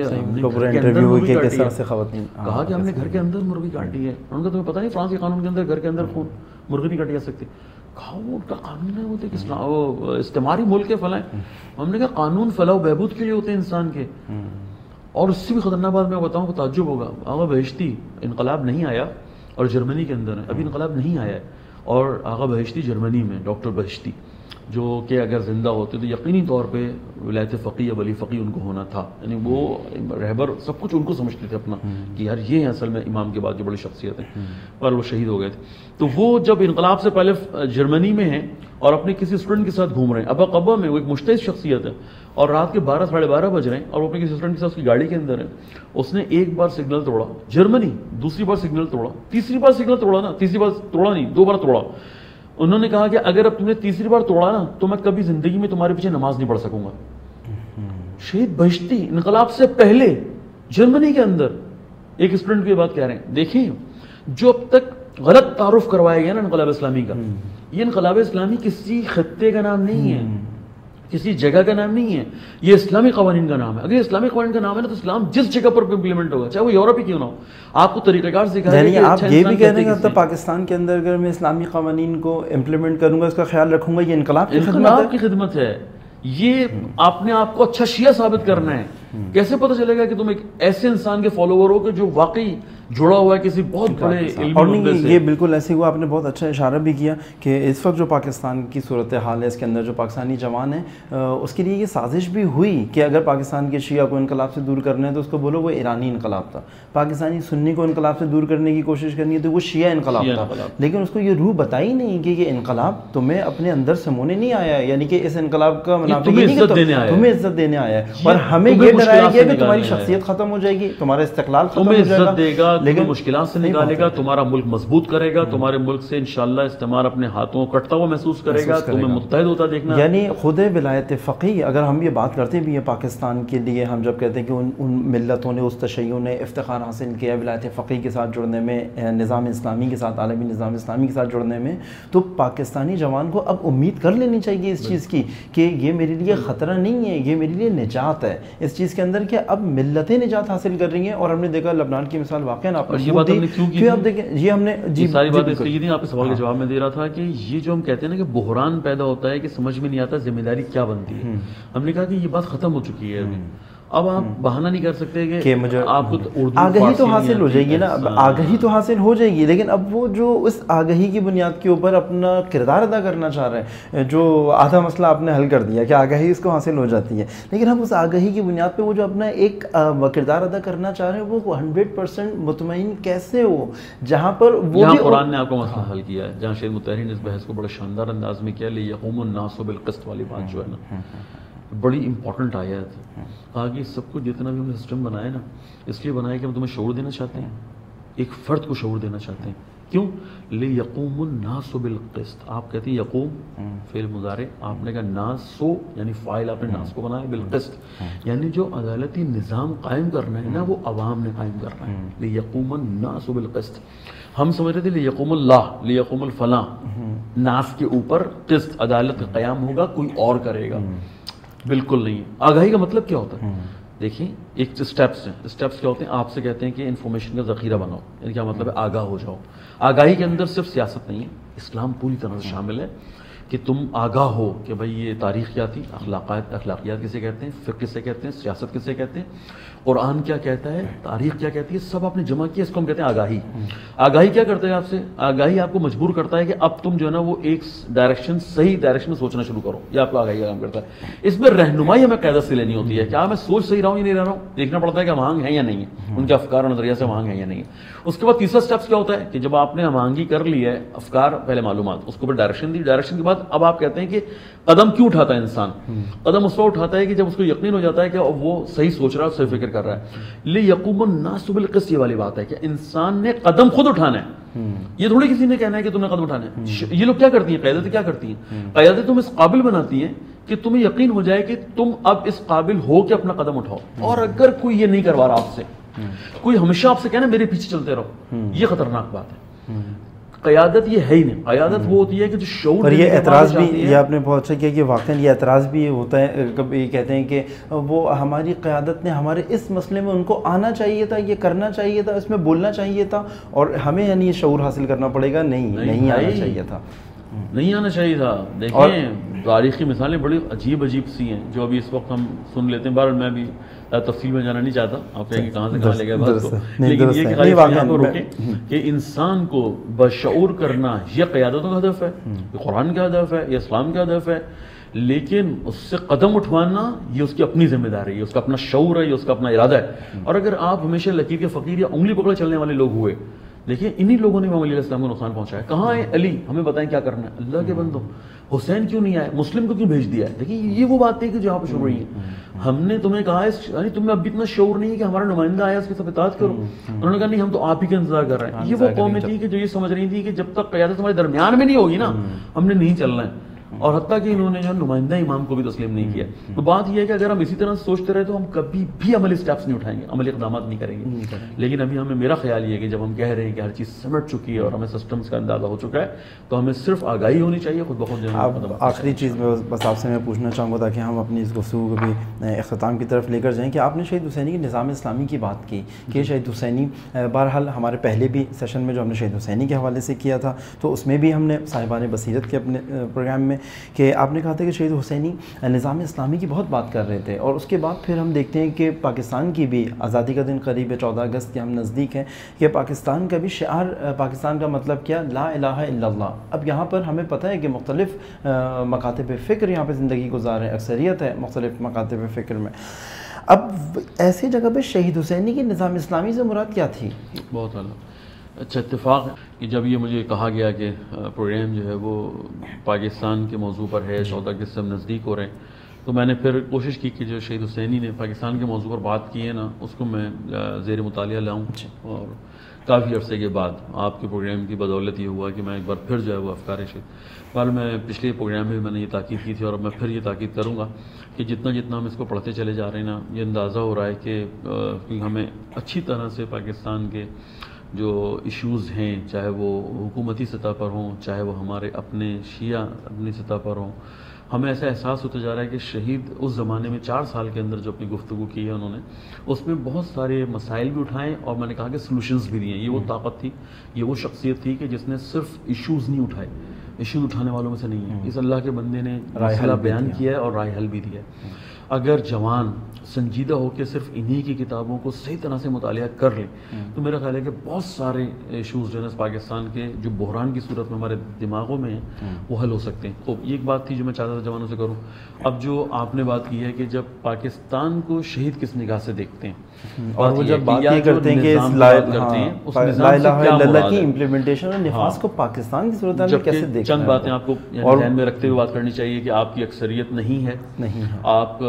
کہا کہ ہم نے گھر کے اندر مرغی کاٹی ہے. ان کا تمہیں پتہ نہیں فرانس کے قانون کے اندر گھر کے اندر خون مرغی نہیں کاٹی جا سکتی. کہا وہ ان کا قانون ہے, وہ تو استعماری ملک کے فلاں. ہم نے کہا قانون فلاح و بہبود کے لیے ہوتے ہیں انسان کے, اور اس سے بھی خطرناک بات میں بتاؤں, تعجب ہوگا, آغا بہشتی انقلاب نہیں آیا اور جرمنی کے اندر ہے, ابھی انقلاب نہیں آیا ہے, اور آغا بہشتی جرمنی میں, ڈاکٹر بہشتی جو کہ اگر زندہ ہوتے تو یقینی طور پہ ولایت فقیہ یا ولی فقیہ ان کو ہونا تھا, یعنی وہ رہبر سب کچھ ان کو سمجھتے تھے اپنا کہ یار یہ ہیں اصل میں امام کے بعد جو بڑی شخصیت ہے, پر وہ شہید ہو گئے تھے. تو وہ جب انقلاب سے پہلے جرمنی میں ہیں اور اپنے کسی اسٹوڈنٹ کے ساتھ گھوم رہے ہیں, ابا قبا میں وہ ایک مشتعل شخصیت ہے, اور رات کے بارہ ساڑھے بارہ بج رہے ہیں, اور وہ اپنے کسی اسٹوڈنٹ کے ساتھ اس کی گاڑی کے اندر ہے. اس نے ایک بار سگنل توڑا جرمنی, دوسری بار سگنل توڑا, تیسری بار سگنل توڑا نا, تیسری بار توڑا نہیں دو بار توڑا. انہوں نے کہا کہ اگر اب تم نے تیسری بار توڑا نا تو میں کبھی زندگی میں تمہارے پیچھے نماز نہیں پڑھ سکوں گا. شہید بہشتی انقلاب سے پہلے جرمنی کے اندر ایک اسٹوڈنٹ کی بات کہہ رہے ہیں. دیکھیں جو اب تک غلط تعارف کروایا گیا نا انقلاب اسلامی کا, یہ انقلاب اسلامی کسی خطے کا نام نہیں ہے, کسی جگہ کا نام نہیں ہے, یہ اسلامی قوانین کا نام ہے. اگر اسلامی قوانین کا نام ہے نا تو اسلام جس جگہ پر امپلیمنٹ ہوگا, چاہے وہ یورپ ہی کیوں نہ ہو, آپ کو طریقہ کار سکھایا ہے. آپ یہ بھی کہہ رہے ہیں کہ پاکستان کے اندر اگر میں اسلامی قوانین کو امپلیمنٹ کروں گا, اس کا خیال رکھوں گا, یہ انقلاب انقلاب کی خدمت ہے. یہ آپ نے آپ کو اچھا شیعہ ثابت کرنا ہے. کیسے پتہ چلے گا کہ تم ایک ایسے انسان کے فالوور ہو کہ جو واقعی جڑا ہوا ہے کسی بہت بڑے علمی اور یہ بالکل ایسے ہوا. آپ نے بہت اچھا اشارہ بھی کیا کہ اس وقت جو پاکستان کی صورتحال ہے, اس کے اندر جو پاکستانی جوان ہیں, اس کے لیے یہ سازش بھی ہوئی کہ اگر پاکستان کے شیعہ کو انقلاب سے دور کرنا ہے تو اس کو بولو وہ ایرانی انقلاب تھا, پاکستانی سنی کو انقلاب سے دور کرنے کی کوشش کرنی ہے تو وہ شیعہ انقلاب تھا. لیکن اس کو یہ روح بتائی نہیں کہ یہ انقلاب تمہیں اپنے اندر سمونے نہیں آیا, یعنی کہ اس انقلاب کا منافع نہیں کہ تمہیں عزت دینے آیا ہے, اور ہمیں یہ ڈرایا گیا کہ تمہاری شخصیت ختم ہو جائے گی, تمہارا استقلال ختم ہو جائے گا, لیکن مشکلات سے نکالے گا, تمہارا ملک مضبوط کرے گا, تمہارے ملک سے انشاءاللہ استعمار اپنے ہاتھوں کٹتا ہوا محسوس کرے گا, تمہیں متحد ہوتا دیکھنا. یعنی خود ولایت فقیہ, اگر ہم یہ بات کرتے بھی ہیں پاکستان کے لیے, ہم جب کہتے ہیں کہ ان ان ملتوں نے, اس تشیع نے افتخار حاصل کیا ولایت فقیہ کے ساتھ جڑنے میں, نظام اسلامی کے ساتھ, عالمی نظام اسلامی کے ساتھ جڑنے میں, تو پاکستانی جوان کو اب امید کر لینی چاہیے اس چیز کی کہ یہ میرے لیے خطرہ نہیں ہے, یہ میرے لیے نجات ہے. اس چیز کے اندر کہ اب ملتیں نجات حاصل کر رہی ہیں, اور ہم نے دیکھا لبنان کی مثال واقعا آپ نے کہ اب دیکھیں یہ ہم نے جی ساری بات اس لیے آپ کے سوال کے جواب میں دے رہا تھا کہ یہ جو ہم کہتے ہیں نا کہ بحران پیدا ہوتا ہے کہ سمجھ میں نہیں آتا ذمہ داری کیا بنتی ہے. ہم نے کہا کہ یہ بات ختم ہو چکی ہے ابھی, اب آپ بہانہ نہیں کر سکتے کہ مجھے آپ کو آگہی تو حاصل ہو جائے گی نا, آگہی تو حاصل ہو جائے گی, لیکن اب وہ جو اس آگہی کی بنیاد کے اوپر اپنا کردار ادا کرنا چاہ رہے ہیں, جو آدھا مسئلہ آپ نے حل کر دیا کہ آگہی اس کو حاصل ہو جاتی ہے, لیکن ہم اس آگہی کی بنیاد پہ وہ جو اپنا ایک کردار ادا کرنا چاہ رہے ہیں وہ ہنڈریڈ پرسینٹ مطمئن کیسے ہو, جہاں پر وہ بھی قرآن نے آپ کو مسئلہ حل کیا ہے, جہاں شیخ مطہری نے اس بحث کو بڑے شاندار انداز میں کیا, لیقوم الناس بالقسط والی بات جو ہے نا بڑی امپورٹنٹ آیت ہے. کہا کہ سب کچھ جتنا بھی ہم نے سسٹم بنایا نا اس لیے بنایا کہ ہم تمہیں شعور دینا چاہتے ہیں, ایک فرد کو شعور دینا چاہتے ہیں کیوں؟ لیقوم الناس بالقسط. آپ کہتے ہیں یقوم فعل مضارع، آپ نے کہا ناسو یعنی فاعل آپ نے ناس کو بنایا، بالقسط یعنی جو عدالتی نظام قائم کرنا ہے نا وہ عوام نے قائم کرنا ہے. لیقوم الناس بالقسط. ہم سمجھ رہے تھے لیقوم اللہ، لیقوم الفلاں، ناس کے اوپر قسط عدالت کا قیام ہوگا، کوئی اور کرے گا. بالکل نہیں. آگاہی کا مطلب کیا ہوتا ہے؟ دیکھیں ایک اسٹیپس ہیں. اسٹیپس کیا ہوتے ہیں؟ آپ سے کہتے ہیں کہ انفارمیشن کا ذخیرہ بناؤ، یعنی کیا مطلب ہے؟ آگاہ ہو جاؤ. آگاہی کے اندر صرف سیاست نہیں ہے، اسلام پوری طرح سے شامل ہے کہ تم آگاہ ہو کہ بھائی یہ تاریخ کیا تھی، اخلاقیات اخلاقیات کسے کہتے ہیں، فقہ کسے کہتے ہیں، سیاست کسے کہتے ہیں، قرآن کیا کہتا ہے، تاریخ کیا کہتی ہے، سب آپ نے جمع کیا. اس کو ہم کہتے ہیں آگاہی. آگاہی کیا کرتا ہے آپ سے؟ آگاہی آپ کو مجبور کرتا ہے کہ اب تم جو ہے نا وہ ایک ڈائریکشن، صحیح ڈائریکشن میں سوچنا شروع کرو. یہ آپ کو آگاہی کا کام کرتا ہے. اس میں رہنمائی ہمیں قیادت سے لینی ہوتی ہے. کیا میں سوچ صحیح رہا ہوں یا نہیں رہ رہا ہوں؟ دیکھنا پڑتا ہے کہ ہم آہنگ ہیں یا نہیں ہے، ان کے افکار اور نظریہ سے ہم آہنگ ہیں یا نہیں ہے. اس کے بعد تیسرا اسٹیپس کیا ہوتا ہے کہ جب آپ نے ہم آہنگی کر لی ہے، افکار پہلے معلومات، اس کے اوپر ڈائریکشن دی، ڈائریکشن کے بعد اب آپ کہتے ہیں کہ قدم کیوں اٹھاتا ہے انسان؟ قدم اس وقت اٹھاتا ہے کہ جب اس کو یقین ہو جاتا ہے کہ وہ صحیح سوچ رہا ہے، صحیح فکر کر رہا ہے. لیقوم الناس بالقسط یہ والی بات ہے کہ انسان نے قدم خود اٹھانا ہے. یہ تھوڑی کسی نے کہنا ہے کہ تم نے قدم اٹھانا ہے. یہ لوگ کیا کرتی ہیں؟ قیادتیں کیا کرتی ہیں؟ قیادتیں تم اس قابل بناتی ہیں کہ تمہیں یقین ہو جائے کہ تم اب اس قابل ہو کہ اپنا قدم اٹھاؤ. اور اگر کوئی یہ نہیں کروا رہا آپ سے، کوئی ہمیشہ آپ سے کہنا میرے پیچھے چلتے رہو، یہ خطرناک بات ہے. قیادت یہ ہے ہی نہیں. قیادت وہ ہوتی ہے کہ جو شعور. اور یہ اعتراض بھی، یہ آپ نے بہت اچھا کیا کہ واقعی یہ اعتراض بھی ہوتا ہے. کبھی کہتے ہیں کہ وہ ہماری قیادت نے ہمارے اس مسئلے میں ان کو آنا چاہیے تھا، یہ کرنا چاہیے تھا، اس میں بولنا چاہیے تھا، اور ہمیں یعنی یہ شعور حاصل کرنا پڑے گا. نہیں نہیں آنا چاہیے تھا، نہیں آنا چاہیے تھا. دیکھیں تاریخی مثالیں بڑی عجیب عجیب سی ہیں جو ابھی اس وقت ہم سن لیتے ہیں. بہرحال میں بھی تفصیل میں جانا نہیں چاہتا، آپ کہیں گے کہاں سے کہاں لے گئے بات کو، لیکن یہ کہ خالی یہاں کو روکیں کہ انسان کو بشعور کرنا یہ قیادتوں کا ہدف ہے، یہ قرآن کا ہدف ہے، یہ اسلام کا ہدف ہے. لیکن اس سے قدم اٹھوانا یہ اس کی اپنی ذمہ داری ہے، اس کا اپنا شعور ہے، یہ اس کا اپنا ارادہ ہے. اور اگر آپ ہمیشہ لکیر کے فقیر یا انگلی پکڑے چلنے والے لوگ ہوئے، دیکھیں انہی لوگوں نے امام علیہ السلام کو نقصان پہنچایا. کہاں ہے علی؟ ہمیں بتائیں کیا کرنا ہے. اللہ کے بندو، حسین کیوں نہیں آئے؟ مسلم کو کیوں بھیج دیا ہے؟ دیکھیں یہ وہ بات ہے کہ جو آپ شعور رہی ہے. ہم نے تمہیں کہا ہے، یعنی تمہیں اب بھی اتنا شعور نہیں ہے کہ ہمارا نمائندہ آیا اس کے ساتھ اطاعت کرو. انہوں نے کہا نہیں، ہم تو آپ ہی کا انتظار کر رہے ہیں. یہ وہ قومیں تھی کہ جو یہ سمجھ رہی تھی کہ جب تک قیادت ہمارے درمیان میں نہیں ہوگی نا، ہم نے نہیں چلنا ہے. اور حتیٰ کہ انہوں نے جو نمائندہ امام کو بھی تسلیم نہیں کیا. تو بات یہ ہے کہ اگر ہم اسی طرح سوچتے رہے تو ہم کبھی بھی عملی سٹیپس نہیں اٹھائیں گے، عملی اقدامات نہیں کریں گے. لیکن ابھی ہمیں، میرا خیال یہ ہے کہ جب ہم کہہ رہے ہیں کہ ہر چیز سمٹ چکی ہے اور ہمیں سسٹمز کا اندازہ ہو چکا ہے، تو ہمیں صرف آگاہی ہونی چاہیے، خود بخود جو ہے. آخری چیز میں بس آپ سے میں پوچھنا چاہوں گا تاکہ ہم اپنی اس گفتگو کو بھی اختتام کی طرف لے کر جائیں کہ آپ نے شہید حسینی کے نظام اسلامی کی بات کی کہ شہید حسینی، بہرحال ہمارے پہلے بھی سیشن میں جو ہم نے شہید حسینی کے حوالے سے کیا تھا تو اس میں بھی ہم نے صاحبان بصیرت کے اپنے پروگرام میں کہ آپ نے کہا تھا کہ شہید حسینی نظام اسلامی کی بہت بات کر رہے تھے. اور اس کے بعد پھر ہم دیکھتے ہیں کہ پاکستان کی بھی آزادی کا دن قریب ہے، چودہ اگست کے ہم نزدیک ہیں، کہ پاکستان کا بھی شعار، پاکستان کا مطلب کیا؟ لا الہ الا اللہ. اب یہاں پر ہمیں پتہ ہے کہ مختلف مکاتب فکر یہاں پہ زندگی گزار ہیں، اکثریت ہے مختلف مکاتب فکر میں. اب ایسی جگہ پہ شہید حسینی کے نظام اسلامی سے مراد کیا تھی؟ بہت اعلیٰ. اچھا اتفاق ہے کہ جب یہ مجھے کہا گیا کہ پروگرام جو ہے وہ پاکستان کے موضوع پر ہے، چودہ اگست سے ہم نزدیک ہو رہے ہیں، تو میں نے پھر کوشش کی کہ جو شہید حسینی نے پاکستان کے موضوع پر بات کی ہے نا، اس کو میں زیر مطالعہ لاؤں. اور کافی عرصے کے بعد آپ کے پروگرام کی بدولت یہ ہوا کہ میں ایک بار پھر جو ہے وہ افکار شہید، پر میں پچھلے پروگرام میں میں نے یہ تاکید کی تھی اور اب میں پھر یہ تاکید کروں گا کہ جتنا جتنا ہم اس کو پڑھتے چلے جا رہے ہیں نا، یہ اندازہ ہو رہا ہے کہ ہمیں اچھی طرح سے پاکستان کے جو ایشوز ہیں، چاہے وہ حکومتی سطح پر ہوں، چاہے وہ ہمارے اپنے شیعہ اپنی سطح پر ہوں، ہمیں ایسا احساس ہوتا جا رہا ہے کہ شہید اس زمانے میں چار سال کے اندر جو اپنی گفتگو کی ہے انہوں نے، اس میں بہت سارے مسائل بھی اٹھائے اور میں نے کہا کہ سلوشنز بھی دیے. یہ وہ طاقت تھی، یہ وہ شخصیت تھی کہ جس نے صرف ایشوز نہیں اٹھائے، ایشوز اٹھانے والوں میں سے نہیں ہے. اس اللہ کے بندے نے مسئلہ بیان کیا ہے اور رائے حل بھی دیا ہے. اگر جوان سنجیدہ ہو کے صرف انہی کی کتابوں کو صحیح طرح سے مطالعہ کر لیں تو میرا خیال ہے کہ بہت سارے ایشوز جو ہے پاکستان کے جو بحران کی صورت میں ہمارے دماغوں میں ہیں وہ حل ہو سکتے ہیں. خوب، یہ ایک بات تھی جو میں چاہتا تھا جوانوں سے کروں. اب جو آپ نے بات کی ہے کہ جب پاکستان کو شہید کس نگاہ سے دیکھتے ہیں، اور وہ جب بات یہ کرتے ہیں کہ لا الہ الا اللہ کی امپلیمنٹیشن اور نفاذ کو پاکستان کی صورت میں کیسے دیکھتے ہیں، چند باتیں آپ کو ذہن میں رکھتے ہوئے بات کرنی چاہیے کہ آپ کی اکثریت نہیں ہے، نہیں آپ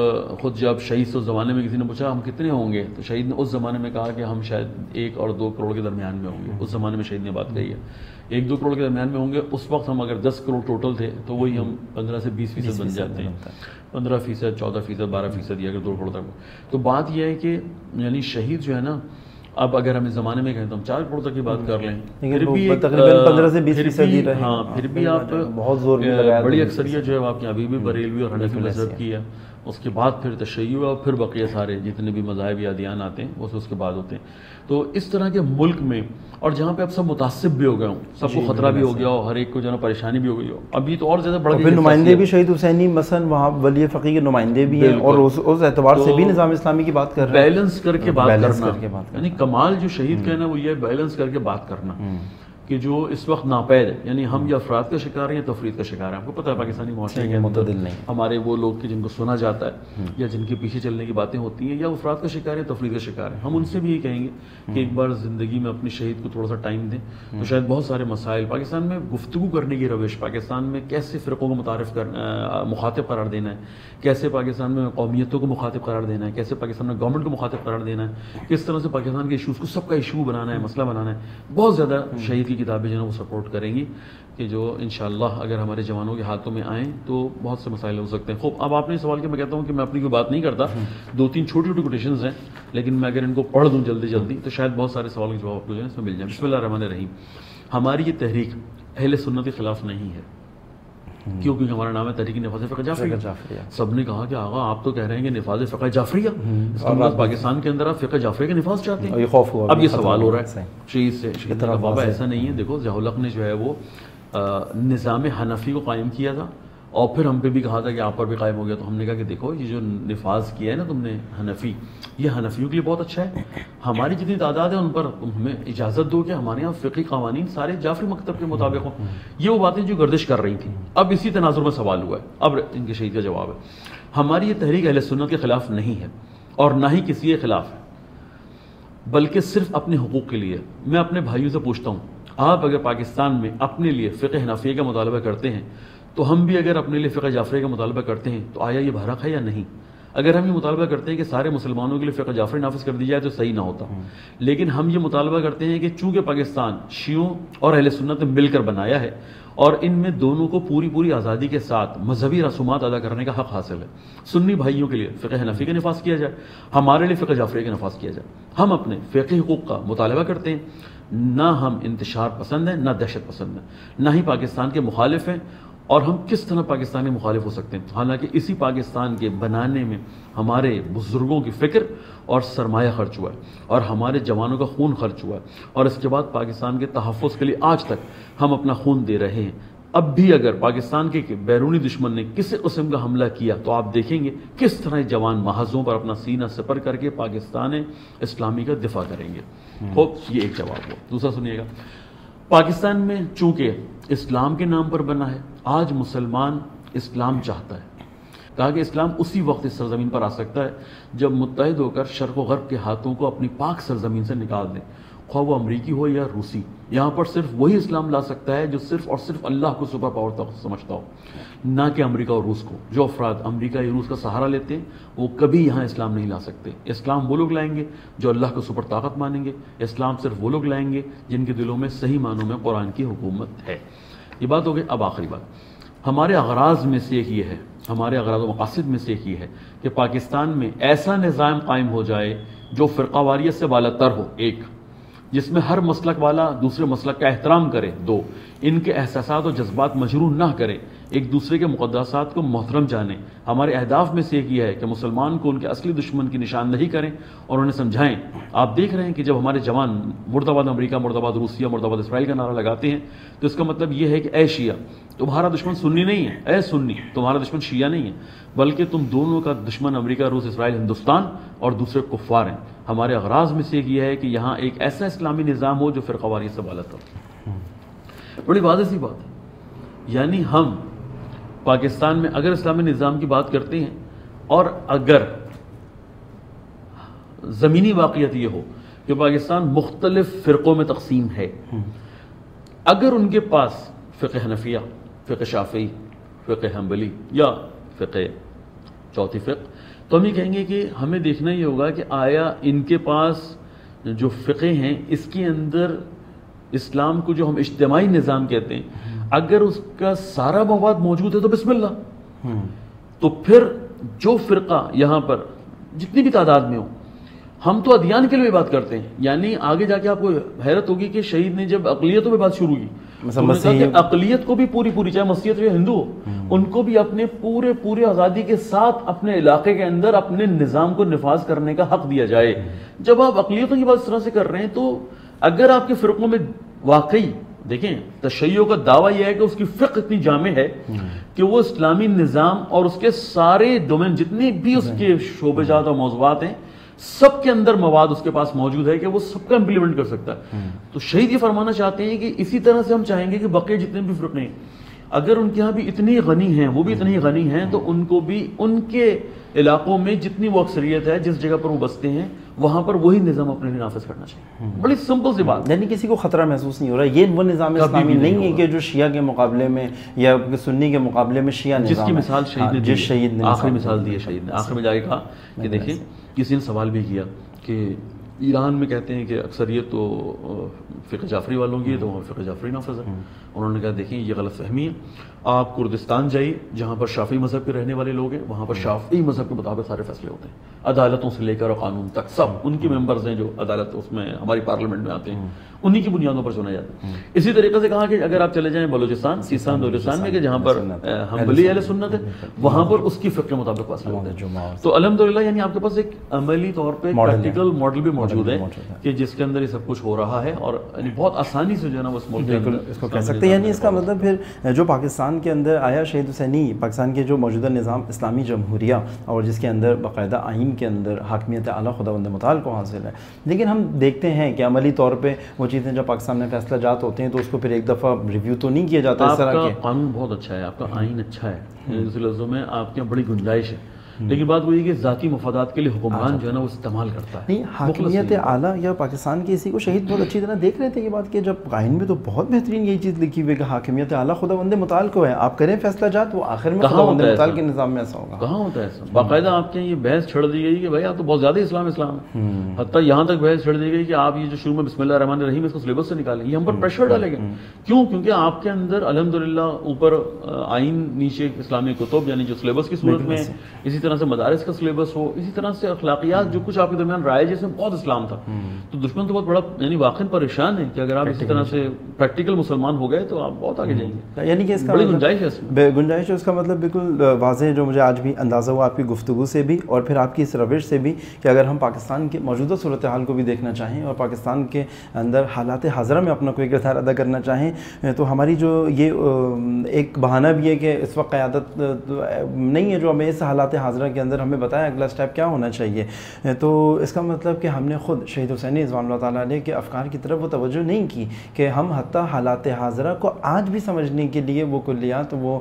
خود جب شہید سے اس زمانے میں کسی نے پوچھا ہم کتنے ہوں گے تو شہید نے اس زمانے میں کہا کہ ہم شاید ایک اور دو کروڑ کے درمیان میں ہوں گے. اس زمانے میں شہید نے بات کہی ہے ایک دو کروڑ کے درمیان میں ہوں گے. اس وقت ہم اگر دس کروڑ ٹوٹل تھے تو وہی ہم پندرہ سے بیس فیصد بن جاتے ہیں, پندرہ فیصد چودہ فیصد بارہ فیصد یا اگر دو کروڑ تک. تو بات یہ ہے کہ یعنی شہید جو ہے نا, اب اگر ہم اس زمانے میں کہیں تو ہم چار کروڑ تک کی بات کر لیں, پھر بھی پندرہ سے بیس فیصد ہی رہے. ہاں پھر بھی آپ بہت زور بڑی اکثریت جو ہے آپ کے ابھی بھی بریلوی اور حنفی مذہب کی ہے. اس کے بعد پھر تشیع اور پھر بقیہ سارے جتنے بھی مذاہب یا ادیان آتے ہیں وہ اس کے بعد ہوتے ہیں. تو اس طرح کے ملک میں اور جہاں پہ اب سب متعصب بھی ہو گئے ہوں, سب کو خطرہ بھی ہو گیا ہو, ہر ایک کو جو ہے پریشانی بھی ہو گئی ہو, ابھی تو اور زیادہ بڑھ گئی. پھر نمائندے بھی شہید حسینی مثلا وہاں ولی فقیہ کے نمائندے بھی ہیں اور اس اعتبار سے بھی نظام اسلامی کی بات کر رہے ہیں. بیلنس کر کے بات کرنا, یعنی کمال جو شہید کا ہے نا وہ یہ بیلنس کر کے بات کرنا کہ جو اس وقت ناپید ہے, یعنی ہم یا افراد کا شکار ہیں یا تفرید کا شکار ہیں. آپ کو پتہ ہے پاکستانی معاشرے کے معتدل نہیں ہمارے وہ لوگ کہ جن کو سنا جاتا ہے یا جن کے پیچھے چلنے کی باتیں ہوتی ہیں یا افراد کا شکار ہے تفرید کا شکار ہے. ہم ان سے بھی یہ کہیں گے کہ ایک بار زندگی میں اپنی شہید کو تھوڑا سا ٹائم دیں تو شاید بہت سارے مسائل پاکستان میں گفتگو کرنے کی روش, پاکستان میں کیسے فرقوں کو متعارف کرنا مخاطب قرار دینا ہے, کیسے پاکستان میں قومیتوں کو مخاطب قرار دینا ہے, کیسے پاکستان میں گورنمنٹ کو مخاطب قرار دینا ہے, کس طرح سے پاکستان کے ایشوز کو سب کا ایشو بنانا ہے, مسئلہ بنانا ہے. بہت زیادہ شہید کی کتابیں جو ہے وہ سپورٹ کریں گی کہ جو انشاءاللہ اگر ہمارے جوانوں کے ہاتھوں میں آئیں تو بہت سے مسائل ہو سکتے ہیں. خوب اب آپ نے سوال کیا, میں کہتا ہوں کہ میں اپنی کوئی بات نہیں کرتا, دو تین چھوٹی چھوٹی کوٹیشنز ہیں لیکن میں اگر ان کو پڑھ دوں جلدی جلدی تو شاید بہت سارے سوال کے جواب آپ کو جو ہے اس میں مل جائیں. بسم اللہ الرحمن الرحیم. ہماری یہ تحریک اہل سنت کے خلاف نہیں ہے. کیوں؟ کیونکہ ہمارا نام ہے تحریک نفاذ فقہ جعفریہ. سب نے کہا کہ آغا آپ تو کہہ رہے ہیں کہ نفاذ فقہ جعفریہ, اس کا مطلب پاکستان کے اندر آپ فقہ جعفریہ کا نفاذ چاہتے ہیں. اب یہ سوال ہو رہا ہے شہید سے, شہید کا بابا ایسا نہیں ہے. دیکھو ضیاء الحق نے جو ہے وہ نظام حنفی کو قائم کیا تھا اور پھر ہم پہ بھی کہا تھا کہ آپ پر بھی قائم ہو گیا. تو ہم نے کہا کہ دیکھو یہ جو نفاذ کیا ہے نا تم نے حنفی, یہ حنفیوں کے لیے بہت اچھا ہے. ہماری جتنی تعداد ہے ان پر تم ہمیں اجازت دو کہ ہمارے یہاں فقہی قوانین سارے جعفری مکتب کے مطابق ہوں. یہ وہ باتیں جو گردش کر رہی تھیں. اب اسی تناظر میں سوال ہوا ہے, اب ان کے شہید کا جواب ہے. ہماری یہ تحریک اہل سنت کے خلاف نہیں ہے اور نہ ہی کسی کے خلاف ہے, بلکہ صرف اپنے حقوق کے لیے. میں اپنے بھائیوں سے پوچھتا ہوں, آپ اگر پاکستان میں اپنے لیے فقہ حنفیہ کا مطالبہ کرتے ہیں تو ہم بھی اگر اپنے لیے فقہ جعفریہ کا مطالبہ کرتے ہیں تو آیا یہ بھرق ہے یا نہیں؟ اگر ہم یہ مطالبہ کرتے ہیں کہ سارے مسلمانوں کے لیے فقہ جعفری نافذ کر دی جائے تو صحیح نہ ہوتا, لیکن ہم یہ مطالبہ کرتے ہیں کہ چونکہ پاکستان شیعوں اور اہل سنت نے مل کر بنایا ہے اور ان میں دونوں کو پوری پوری آزادی کے ساتھ مذہبی رسومات ادا کرنے کا حق حاصل ہے. سنی بھائیوں کے لیے فقہ حنفی کا نفاذ کیا جائے, ہمارے لیے فقہ جعفریہ کا نفاذ کیا جائے. ہم اپنے فقہی حقوق کا مطالبہ کرتے ہیں, نہ ہم انتشار پسند ہیں نہ دہشت پسند ہیں, نہ ہی پاکستان کے مخالف ہیں. اور ہم کس طرح پاکستان کے مخالف ہو سکتے ہیں؟ حالانکہ اسی پاکستان کے بنانے میں ہمارے بزرگوں کی فکر اور سرمایہ خرچ ہوا ہے اور ہمارے جوانوں کا خون خرچ ہوا ہے, اور اس کے بعد پاکستان کے تحفظ کے لیے آج تک ہم اپنا خون دے رہے ہیں. اب بھی اگر پاکستان کے بیرونی دشمن نے کسی قسم کا حملہ کیا تو آپ دیکھیں گے کس طرح جوان محاذوں پر اپنا سینہ سپر کر کے پاکستان اسلامی کا دفاع کریں گے. خوب یہ ایک جواب ہو. دوسرا سنیے گا, پاکستان میں چونکہ اسلام کے نام پر بنا ہے, آج مسلمان اسلام چاہتا ہے. کہا کہ اسلام اسی وقت اس سرزمین پر آ سکتا ہے جب متحد ہو کر شرق و غرب کے ہاتھوں کو اپنی پاک سرزمین سے نکال دیں, خواہ وہ امریکی ہو یا روسی. یہاں پر صرف وہی اسلام لا سکتا ہے جو صرف اور صرف اللہ کو سپر پاور سمجھتا ہو, نہ کہ امریکہ اور روس کو. جو افراد امریکہ یا روس کا سہارا لیتے ہیں وہ کبھی یہاں اسلام نہیں لا سکتے. اسلام وہ لوگ لائیں گے جو اللہ کو سپر طاقت مانیں گے. اسلام صرف وہ لوگ لائیں گے جن کے دلوں میں صحیح معنوں میں قرآن کی حکومت ہے. یہ بات ہو گئی. اب آخری بات, ہمارے اغراض میں سے ایک یہ ہے, ہمارے اغراض و مقاصد میں سے ایک یہ ہے کہ پاکستان میں ایسا نظام قائم ہو جائے جو فرقہ واریت سے بالا تر ہو. ایک, جس میں ہر مسلک والا دوسرے مسلک کا احترام کرے. دو, ان کے احساسات و جذبات مجروح نہ کرے, ایک دوسرے کے مقدسات کو محترم جانیں. ہمارے اہداف میں سے ایک یہ ہے کہ مسلمان کو ان کے اصلی دشمن کی نشاندہی کریں اور انہیں سمجھائیں. آپ دیکھ رہے ہیں کہ جب ہمارے جوان مرد آباد امریکہ, مرد آباد روسیہ, مرد آباد اسرائیل کا نعرہ لگاتے ہیں تو اس کا مطلب یہ ہے کہ اے شیعہ تمہارا دشمن سنی نہیں ہے, اے سنی تمہارا دشمن شیعہ نہیں ہے, بلکہ تم دونوں کا دشمن امریکہ, روس, اسرائیل, ہندوستان اور دوسرے کفار ہیں. ہمارے اغراض میں سے ایک یہ ہے کہ یہاں ایک ایسا اسلامی نظام ہو جو فرقہ واریت سے بالا تر. بڑی واضح سی بات ہے. یعنی ہم پاکستان میں اگر اسلامی نظام کی بات کرتے ہیں اور اگر زمینی واقعیت یہ ہو کہ پاکستان مختلف فرقوں میں تقسیم ہے, اگر ان کے پاس فقہ حنفیہ, فقہ شافعی, فقہ حنبلی یا فقہ چوتھی فقہ. تو ہم یہ کہیں گے کہ ہمیں دیکھنا یہ ہوگا کہ آیا ان کے پاس جو فقہ ہیں اس کے اندر اسلام کو جو ہم اجتماعی نظام کہتے ہیں اگر اس کا سارا مواد موجود ہے تو بسم اللہ. تو پھر جو فرقہ یہاں پر جتنی بھی تعداد میں ہو, ہم تو ادیان کے لیے بات کرتے ہیں, یعنی آگے جا کے آپ کو حیرت ہوگی کہ شہید نے جب اقلیتوں پہ بات شروع کی تو انہوں نے کہا کہ اقلیت کو بھی پوری پوری چاہے مسیحیت یا ہندو ہو ان کو بھی اپنے پورے پورے آزادی کے ساتھ اپنے علاقے کے اندر اپنے نظام کو نفاذ کرنے کا حق دیا جائے. جب آپ اقلیتوں کی بات اس طرح سے کر رہے ہیں تو اگر آپ کے فرقوں میں واقعی دیکھیں تشیع کا دعویٰ یہ ہے کہ اس کی فقہ اتنی جامع ہے کہ وہ اسلامی نظام اور اس کے سارے ڈومین جتنے بھی اس کے شعبے جات اور موضوعات ہیں سب کے اندر مواد اس کے پاس موجود ہے کہ وہ سب کا امپلیمنٹ کر سکتا ہے. تو شہید یہ فرمانا چاہتے ہیں کہ اسی طرح سے ہم چاہیں گے کہ بقیہ جتنے بھی فرقے ہیں اگر ان کے ہاں بھی اتنی غنی ہیں وہ بھی اتنی غنی ہیں تو ان کو بھی ان کے علاقوں میں جتنی وہ اکثریت ہے جس جگہ پر وہ بستے ہیں وہاں پر وہی نظام اپنے لیے نافذ کرنا چاہیے. بڑی سمپل سی بات, یعنی کسی کو خطرہ محسوس نہیں ہو رہا. یہ وہ نظام اسلامی نہیں ہے کہ جو شیعہ کے مقابلے میں یا سنی کے مقابلے میں شیعہ نظام جس کی مثال شہید نے جس شہید نے آخری مثال دی ہے. شہید نے آخر میں جا کے کہا کہ دیکھیں کسی نے سوال بھی کیا کہ ایران میں کہتے ہیں کہ اکثریت تو فقہ جعفری والوں کی ہے تو وہاں فقہ جعفری نافذ ہے. انہوں نے کہا دیکھیں یہ غلط فہمی ہے, آپ کردستان جائیے جہاں پر شافعی مذہب کے رہنے والے لوگ ہیں وہاں پر شافعی مذہب کے مطابق سارے فیصلے ہوتے ہیں, عدالتوں سے لے کر قانون تک سب ان کے ممبرز ہیں جو عدالت اس میں ہماری پارلیمنٹ میں آتے ہیں انہی کی بنیادوں پر چنا جاتا ہے. اسی طریقے سے کہا کہ اگر آپ چلے جائیں بلوچستان سیستان بلوچستان میں کہ جہاں پر حنبلی اہل سنت ہے وہاں پر اس کی فقہ کے مطابق فیصلے ہوتے ہیں. تو الحمدللہ یعنی آپ کے پاس ایک عملی طور پہ پریکٹیکل ماڈل بھی موجود ہے کہ جس کے اندر یہ سب کچھ ہو رہا ہے اور بہت آسانی سے جو ہے نا اس ملک اس کو کہہ سکتے ہیں. یعنی اس کا مطلب پھر جو پاکستان کے اندر آیا شہید حسینی پاکستان کے جو موجودہ نظام اسلامی جمہوریہ اور جس کے اندر باقاعدہ آئین کے اندر حاکمیت اعلیٰ خداوند متعال کو حاصل ہے, لیکن ہم دیکھتے ہیں کہ عملی طور پہ وہ چیزیں جب پاکستان میں فیصلہ جات ہوتے ہیں تو اس کو پھر ایک دفعہ ریویو تو نہیں کیا جاتا. اس طرح کے آپ کا قانون بہت اچھا ہے, آپ کا آئین اچھا ہے, دوسرے لفظوں میں آپ کے بڑی گنجائش ہے, لیکن بات وہی ہے کہ ذاتی مفادات کے لیے حکمران جو ہے نا وہ استعمال کرتا ہے. نہیں حاکمیت اعلیٰ یا پاکستان کے اسی کو شہید بہت اچھی طرح دیکھ رہے تھے یہ بات کہ جب آئین میں تو بہت بہترین یہی چیز لکھی ہوئی کہ حاکمیت اعلیٰ خداوند متعال کو ہے, آپ کریں فیصلہ جات وہ آخر میں خداوند متعال کے نظام میں ایسا ہوگا. کہاں ہوتا ہے ایسا؟ باقاعدہ آپ کے یہ بحث چھڑ دی گئی کہ بھائی آپ تو بہت زیادہ اسلام اسلام ہے, حتیٰ یہاں تک بحث چھڑ دی گئی کہ آپ یہ جو شروع میں بسم اللہ الرحمن الرحیم اس کو سلیبس سے نکالیں, یہ ہم پر پریشر ڈالے گا. کیوں؟ کیونکہ آپ کے اندر الحمدللہ اوپر آئین نیچے اسلامی کتب یعنی جو سلیبس کی صورت میں, اسی طرح سے مدارس کا سلیبس ہو, اسی طرح سے اخلاقیات جو کچھ آپ کے درمیان رائے جس میں بہت اسلام تھا. تو دشمن تو بہت بڑا یعنی واقعی پریشان ہے کہ اگر آپ اسی طرح سے پریکٹیکل مسلمان ہو گئے تو آپ بہت آگے جائیں گے. یعنی کہ اس کا بڑی گنجائش ہے اس میں گنجائش ہے. اس کا مطلب بالکل واضح جو مجھے آج بھی اندازہ ہوا آپ کی گفتگو سے بھی اور پھر آپ کی اس روش سے بھی کہ اگر ہم پاکستان کے موجودہ صورتحال کو بھی دیکھنا چاہیں اور پاکستان کے اندر حالات حاضرہ میں اپنا کوئی کردار ادا کرنا چاہیں تو ہماری جو یہ ایک بہانہ بھی ہے کہ اس وقت قیادت نہیں ہے جو ہمیں اس حالات حاضرہ کے اندر ہمیں بتایا اگلا اسٹیپ کیا ہونا چاہیے. تو اس کا مطلب کہ ہم نے خود شہید حسینی رضوان اللہ تعالیٰ علیہ کے افکار کی طرف وہ توجہ نہیں کی کہ ہم حتیٰ حالات حاضرہ کو آج بھی سمجھنے کے لیے وہ کلیات وہ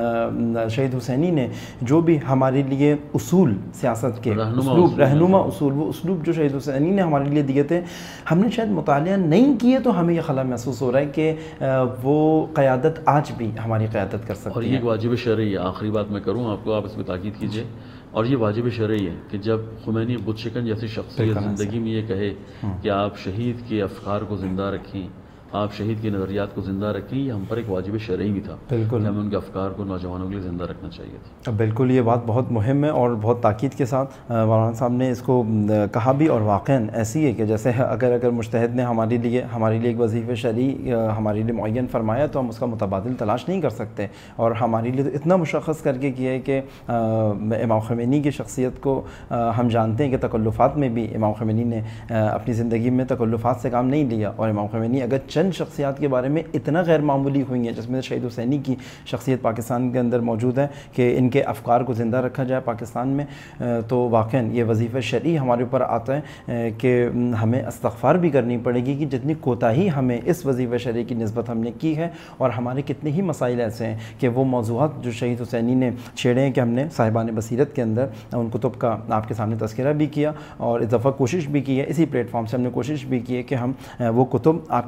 شہید حسینی نے جو بھی ہمارے لیے اصول سیاست کے اسلوب رہنما اصول وہ اسلوب جو شہید حسینی نے ہمارے لیے دیے تھے ہم نے شاید مطالعہ نہیں کیے تو ہمیں یہ خلا محسوس ہو رہا ہے کہ وہ قیادت آج بھی ہماری قیادت کر سکتی ہے. اور یہ واجب شرعی ہے. آخری بات میں کروں آپ کو, آپ اس پہ تاکید کیجیے. اور یہ واجب شرعی ہے کہ جب خمینی بت شکن جیسی شخصیت زندگی میں یہ کہے کہ آپ شہید کے افکار کو زندہ رکھیں, آپ شہید کے نظریات کو زندہ رکھیں, یہ ہم پر ایک واجب شرعی بھی تھا. بالکل ہمیں ان کے افکار کو نوجوانوں کے لیے زندہ رکھنا چاہیے تھا. بالکل یہ بات بہت مہم ہے اور بہت تاکید کے ساتھ مولانا صاحب نے اس کو کہا بھی, اور واقعاً ایسی ہے کہ جیسے اگر اگر مجتہد نے ہمارے لیے ہمارے لیے ایک وظیفہ شرعی ہمارے لیے معین فرمایا تو ہم اس کا متبادل تلاش نہیں کر سکتے, اور ہمارے لیے تو اتنا مشخص کر کے کیا ہے کہ امام خمینی کی شخصیت کو ہم جانتے ہیں کہ تکلفات میں بھی امام خمینی نے اپنی زندگی میں تکلفات سے کام نہیں لیا, اور امام خمینی اگر چند شخصیات کے بارے میں اتنا غیر معمولی ہوئی ہیں جس میں شہید حسینی کی شخصیت پاکستان کے اندر موجود ہے کہ ان کے افکار کو زندہ رکھا جائے پاکستان میں, تو واقعاً یہ وظیفہ شرعی ہمارے اوپر آتا ہے کہ ہمیں استغفار بھی کرنی پڑے گی کہ جتنی کوتاہی ہمیں اس وظیفہ شرعی کی نسبت ہم نے کی ہے, اور ہمارے کتنے ہی مسائل ایسے ہیں کہ وہ موضوعات جو شہید حسینی نے چھیڑے ہیں کہ ہم نے صاحبان بصیرت کے اندر ان کتب کا آپ کے سامنے تذکرہ بھی کیا, اور اس دفعہ کوشش بھی کی ہے اسی پلیٹ فارم سے ہم نے کوشش بھی کی ہے کہ ہم وہ کتب آپ کی خدمت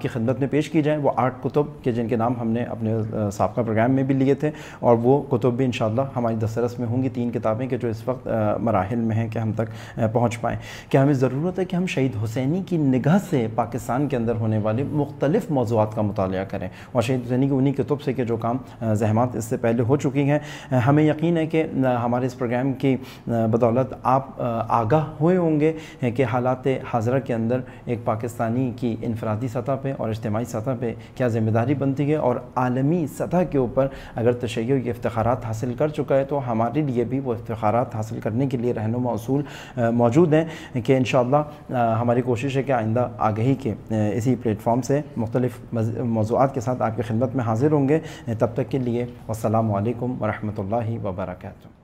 خدمت میں پیش کی جائیں وہ آٹھ کتب کے جن کے نام ہم نے اپنے سابقہ پروگرام میں بھی لیے تھے، اور وہ کتب بھی انشاءاللہ ہماری دسترس میں ہوں گی، تین کتابیں کہ جو اس وقت مراحل میں ہیں کہ ہم تک پہنچ پائیں. کہ ہمیں ضرورت ہے کہ ہم شہید حسینی کی نگاہ سے پاکستان کے اندر ہونے والے مختلف موضوعات کا مطالعہ کریں، اور شہید حسینی کی انہی کتب سے کہ جو کام زحمات اس سے پہلے ہو چکی ہیں. ہمیں یقین ہے کہ ہمارے اس پروگرام کی بدولت آپ آگاہ ہوئے ہوں گے کہ حالات حاضرہ کے اندر ایک پاکستانی کی انفرادی سطح پہ اور اجتماعی سطح پہ کیا ذمہ داری بنتی ہے، اور عالمی سطح کے اوپر اگر تشیع یہ افتخارات حاصل کر چکا ہے تو ہمارے لیے بھی وہ افتخارات حاصل کرنے کے لیے رہنما اصول موجود ہیں کہ انشاءاللہ ہماری کوشش ہے کہ آئندہ آگہی کے اسی پلیٹ فارم سے مختلف موضوعات کے ساتھ آپ کی خدمت میں حاضر ہوں گے. تب تک کے لیے والسلام علیکم ورحمۃ اللہ وبرکاتہ.